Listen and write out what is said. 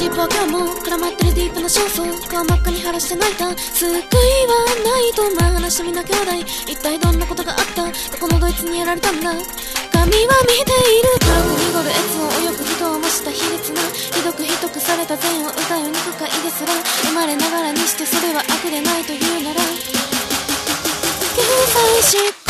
尻尾は今日も絡まってるディープな焦燥、顔真っ赤に晴らして泣いた。救いはないと話してみな兄弟、一体どんなことがあった。どこのドイツにやられたんだ。神は見ている。黒く濁る越を泳ぐ人を模した卑劣な、ひどくひどくされた善を歌う憎かいですら、生まれながらにしてそれは悪でないというなら救済して